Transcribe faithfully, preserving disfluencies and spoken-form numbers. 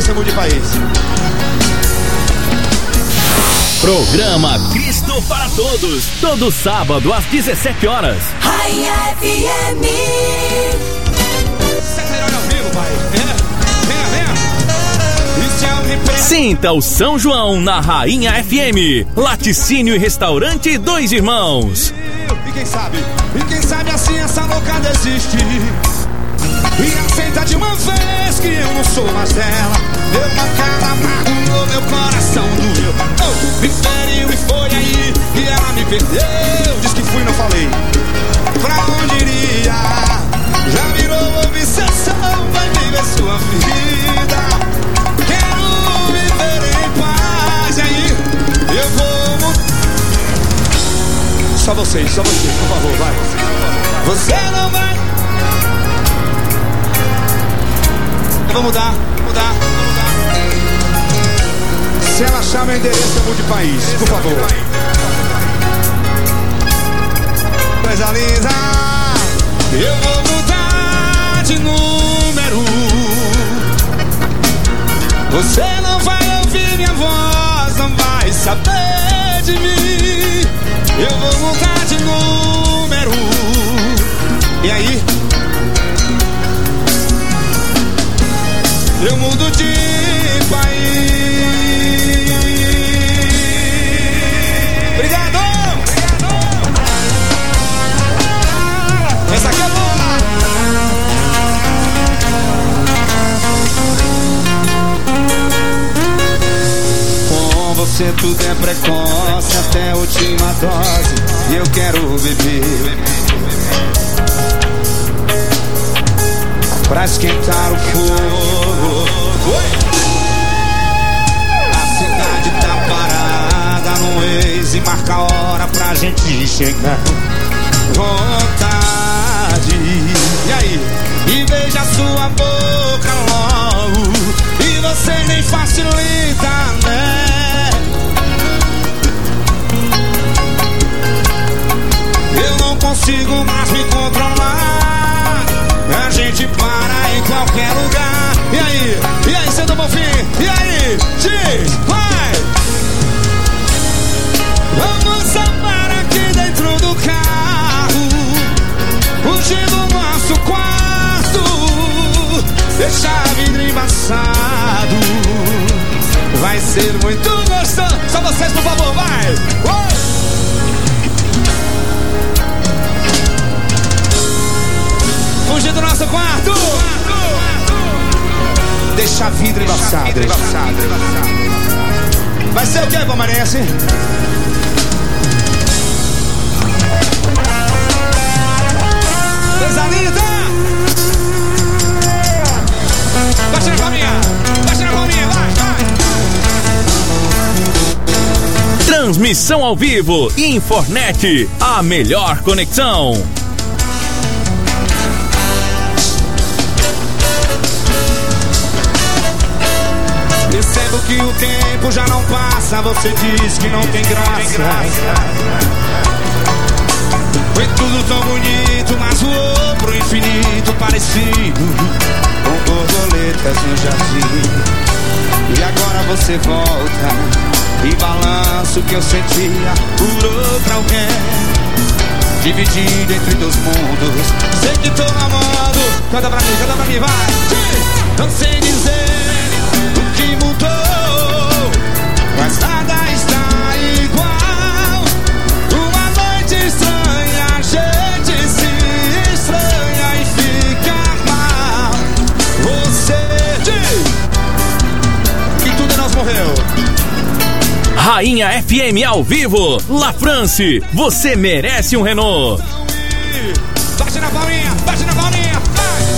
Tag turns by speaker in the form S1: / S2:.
S1: endereço, mude país.
S2: Programa Cristo para Todos, todo sábado às dezessete horas.
S3: Rainha F M.
S2: Sinta o São João na Rainha F M. Laticínio e Restaurante Dois Irmãos.
S1: E quem sabe, e quem sabe assim essa louca desiste e aceita de uma vez que eu não sou mais dela. Deu uma cara, magoou, meu coração doeu. Oh, me feriu e foi aí que ela me perdeu. Diz que fui, não falei. Pra onde iria? Já virou obsessão, vai viver sua vida. Quero viver em paz. E aí, eu vou. Só vocês, só vocês, por favor, vai. Você não vai. Eu vou mudar, mudar, mudar. Se ela achar meu endereço, eu mudo de país, por favor. Coisa linda. Eu vou mudar de número. Você não vai ouvir minha voz, não vai saber de mim. Eu vou mudar de número. E aí? Eu mudo de país. Obrigado! Essa aqui é boa! Com você tudo é precoce, até a última dose. E eu quero beber pra esquentar o fogo. A cidade tá parada no Waze, marca a hora pra gente chegar. Vontade. E aí? E beija sua boca logo. E você nem facilita, né? Eu não consigo mais me controlar. A gente para em qualquer lugar. E aí? E aí, Santo Bonfim? E aí? Diz, vai! Vamos sambar aqui dentro do carro, fugir do nosso quarto, deixar vidro embaçado. Vai ser muito gostoso. Só vocês, por favor, vai! Uou! Fugir do nosso quarto, deixa vidro embaçado. Vai ser o que, Palmeirense? Coisa linda! Baixa na palminha, baixa na palminha, vai, vai!
S2: Transmissão ao vivo, Infornet, a melhor conexão.
S1: Percebo que o tempo já não passa. Você diz que não tem graça. Foi tudo tão bonito, mas voou pro infinito, parecido com borboletas no jardim. E agora você volta e balança o que eu sentia por outra alguém, dividido entre dois mundos. Sei que tô amando. Canta pra mim, canta pra mim, vai. Não sei dizer o que mudou, mas nada está igual. Uma noite estranha, a gente se estranha e fica mal. Você diz que tudo em nós morreu.
S2: Rainha F M ao vivo, La France, você merece um Renault.
S1: Bate na palminha, bate na palminha.